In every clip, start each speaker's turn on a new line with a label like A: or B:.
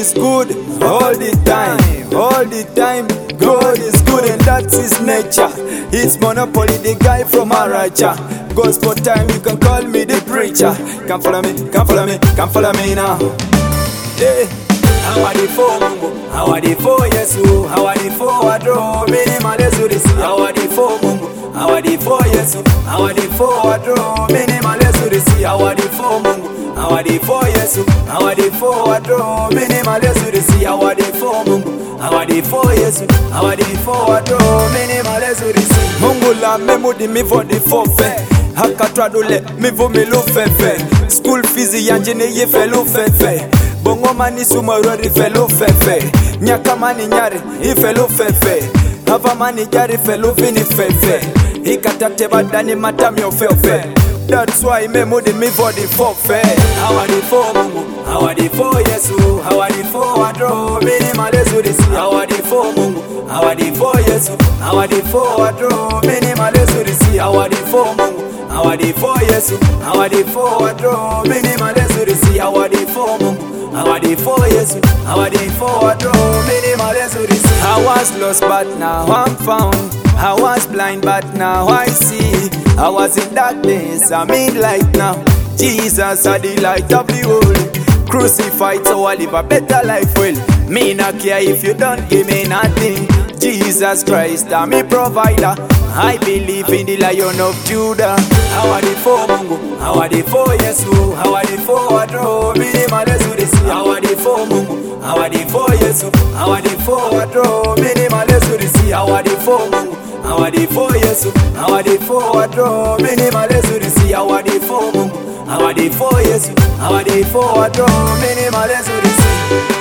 A: is good all the time, all the time. God is good and that's his nature. It's Monopoly, the guy from Aracha. Gospel time, you can call me the preacher. Come follow me, come follow me, come follow me now. Yeah. How are the four Mungu? How are the four Yesu? How are the four Adro? Many malezu this. How are the four Mungu? How are the four Yesu? How are the four Adro? Many malezu this. How are the four Mungu? How are the four Yesu? How are the four Adro? Many malezu this. How are the four Mungu? How are the four Yesu? How are the four Adro? Many malezu this. Mungu la memudi mi for the forfeit. Hakatradule mi vo mi lo fefe. School fees yanjine ye felo fefe. Bongo mani sumarori felo fefe. Nyaka mani nyari ifelo fefe. Hava mani jari felo vini fefe. Ikatate badani matami ofefe. That's why me mudi mi for the forfeit. How are the four Mungu? How are the four Yesu? How are the four Adro? Mini malezu disi. How are the four Mungu? How are the four Yesu? How are the four Adro? Mini malezu disi. How are the four Mungu? How are the four Yesu? How are the four Adro? Mini malezu disi. How are the four Mungu? How are the four Yesu? How are the four Adro? Mini malezu disi. I was lost but now I'm found. I was blind but now I see. I was in darkness, I'm in light now. Jesus are the light of the world. Crucified so I live a better life well. Me not care if you don't give me nothing. Jesus Christ, I'm a provider. I believe in the Lion of Judah. How are the four Mungu? How are the four Yesu? How are the four Adro? Mini malezu disi. How are the four Mungu? How are the four Yesu? How are the four Adro? Mini malezu disi. How are the four Mungu? How are the four Yesu? How are the four Adro? Mini malezu disi. How are the four Mungu? How are the four Yesu? How are the four Adro? Mini malezu disi.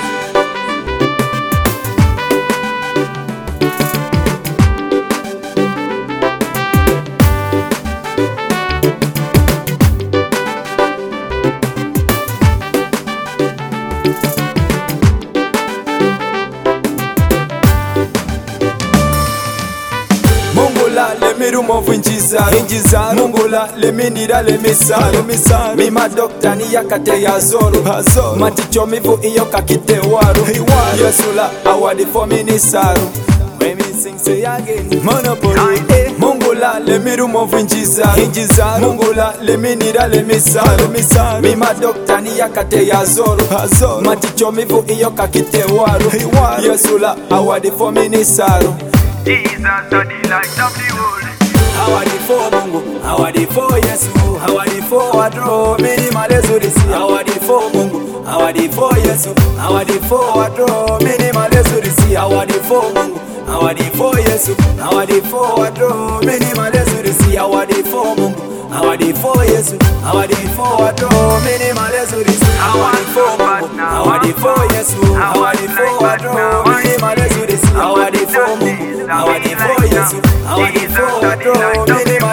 A: Let me remove injizaro Mungula let me nira let me saro Mi ma doctor ni yakate ya zoro Maticho mivu iyo kakite waro Yesula awadi for me ni saro When me sing say again Monopoly Mungula let me remove injizaro Mungula let me nira let me saro Mi ma doctor ni yakate ya zoro Maticho mivu iyo kakite waro Yesula awadi for me ni saro
B: Jesus are the light of the world.
A: How are the four Mungu? How are the four Yesu? How are the four Adro? Mini malezu disi. How are the four Mungu? How are the four Yesu? How are the four Adro? Mini malezu disi. How are the four Mungu? How are the four Yesu? How are the four Adro? Mini malezu disi. How are the four Mungu? How are the four Yesu? How are the four Adro? Mini malezu disi. How are the four Mungu? How are the four Yesu? How are the four Adro? Mini malezu disi. How are the four Mungu? How are the four Yesu? How are the four Adro? Mini